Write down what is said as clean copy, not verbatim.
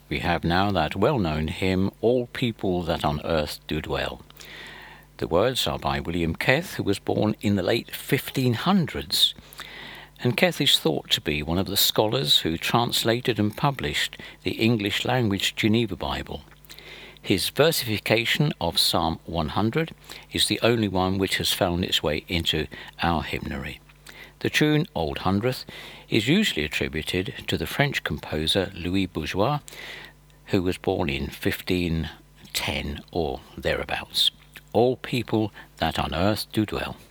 we have now that well-known hymn, All People That on Earth Do Dwell. The words are by William Keth, who was born in the late 1500s. And Keth is thought to be one of the scholars who translated and published the English language Geneva Bible. His versification of Psalm 100 is the only one which has found its way into our hymnary. The tune Old Hundredth is usually attributed to the French composer Louis Bourgeois, who was born in 1510 or thereabouts. All people that on earth do dwell.